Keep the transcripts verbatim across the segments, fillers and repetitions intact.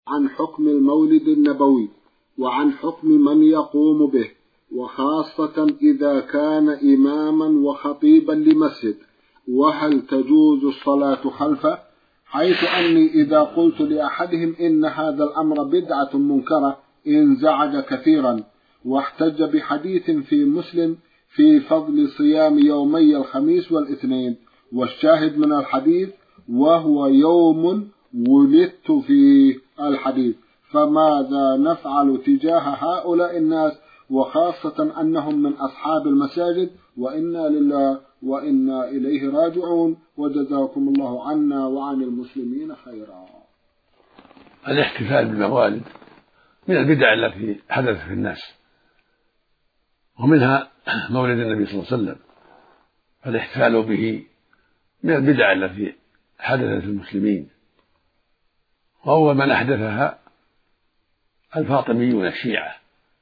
عن حكم المولد النبوي وعن حكم من يقوم به، وخاصة إذا كان إماما وخطيبا لمسجد، وهل تجوز الصلاة خلفه؟ حيث أني إذا قلت لأحدهم إن هذا الأمر بدعة منكرة انزعج كثيرا، واحتج بحديث في مسلم في فضل صيام يومي الخميس والاثنين، والشاهد من الحديث وهو يوم ولدت فيه الحديث. فماذا نفعل تجاه هؤلاء الناس، وخاصة أنهم من أصحاب المساجد، وإنا لله وإنا إليه راجعون، وجزاكم الله عنا وعن المسلمين خيرا. الاحتفال بالموالد من البدع التي حدثت في الناس، ومنها مولد النبي صلى الله عليه وسلم، فالاحتفال به من البدع التي حدثت في المسلمين. وأول من أحدثها الفاطميون الشيعة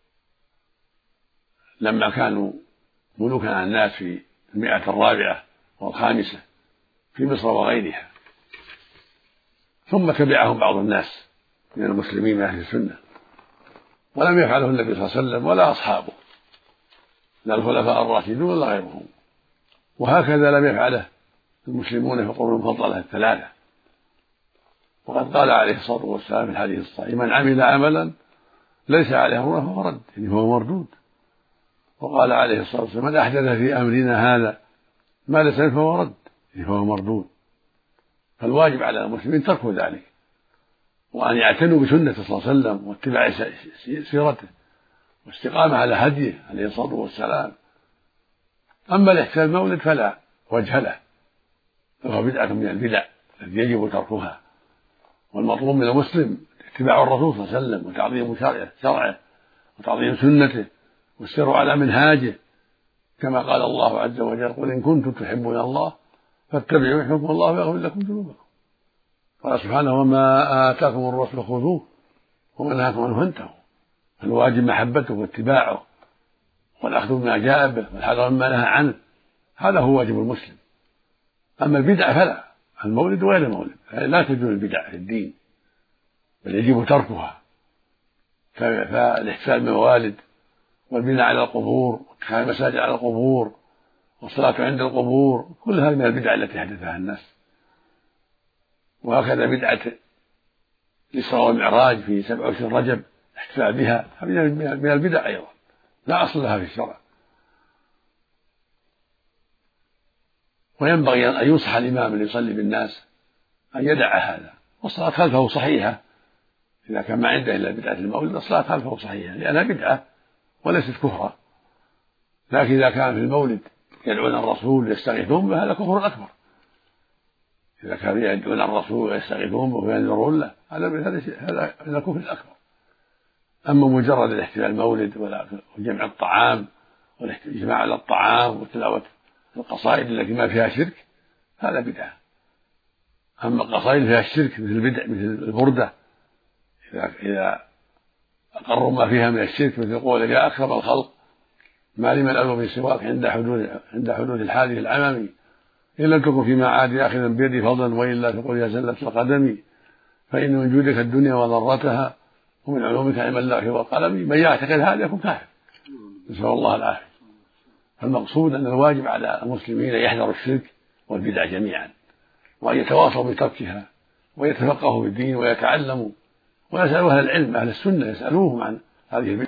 لما كانوا ملوكا على الناس في المئة الرابعة والخامسة في مصر وغيرها، ثم تبعهم بعض الناس من المسلمين من أهل السنة، ولم يفعله النبي صلى الله عليه وسلم ولا أصحابه، لا الخلفاء الراشدون ولا غيرهم، وهكذا لم يفعله المسلمون في القرون المفضلة الثلاثة. وقد قال عليه الصلاة والسلام في الحديث الصحيح: من عمل عملا ليس عليه أمرنا فهو رد، يعني فهو مردود. وقال عليه الصلاة والسلام: من أحدث في أمرنا هذا ما ليس منه فهو رد، يعني فهو مردود. فالواجب على المسلمين ترك ذلك، وأن يعتنوا بسنة صلى الله عليه وسلم واتباع سيرته واستقامة على هديه عليه الصلاة والسلام. أما الاحتفال بالمولد فلا وجه له، فهو بدعة من البدع التي يجب تركها، والمطلوب من المسلم اتباع الرسول صلى الله عليه وسلم وتعظيم شرعه وتعظيم سنته والسير على منهاجه، كما قال الله عز وجل: قل إن كنتم تحبون الله فاتبعوا يحببكم الله ويغفر لكم ذنوبكم. قال سبحانه: وما آتاكم الرسول خذوه وما نهاكم عنه فانتهوا. فالواجب محبته واتباعه والأخذ بما جاء به والحذر مما نهى عنه، هذا هو واجب المسلم. أما البدع فلا، المولد وغير المولد لا تجوز البدع في الدين، بل يجب تركها. فالاحتفال بالموالد والبناء على القبور واتخاذ المساجد على القبور والصلاة عند القبور كل هذه من البدع التي حدثها الناس. وهكذا بدعة الإسراء والمعراج في سبع وعشرين رجب الاحتفال بها من البدع أيضا لا أصل لها في الشرع. وينبغي أن ينصح الإمام اللي يصلي بالناس أن يدع هذا، والصلاة خلفه صحيحة إذا كان ما عنده إلا بدعة المولد، الصلاة خلفه صحيحة لأنها بدعة وليست كفرا. لكن إذا كان في المولد يدعون الرسول يستغيثون به هذا كفر أكبر. إذا كانوا يدعون الرسول ويستغيثون به وينذرون له هذا هذا هذا كفر أكبر. أما مجرد الاحتفال بالمولد وجمع الطعام والاجتماع على الطعام وتلاوة القصائد التي ما فيها شرك هذا بدعة. أما القصائد فيها الشرك مثل البدع مثل البردة إذا إذا أقروا ما فيها من الشرك مثل قول: يا أكرم الخلق ما لمن ألو من سواك عند حدود عند حدود الحادث العممي إن لم تكن في معاد آخذا بيدي فضلا وإلا تقول يا زلة القدم فإن من جودك الدنيا وضرتها ومن علومك علم اللوح والقلم. من يعتقد هذا يكون كافر، نسأل الله العافية. فالمقصود أن الواجب على المسلمين أن يحذروا الشرك والبدع جميعا، وأن يتواصوا بتركها ويتفقهوا في الدين ويتعلموا ويسألوا أهل العلم أهل السنة يسألوهم عن هذه البدع.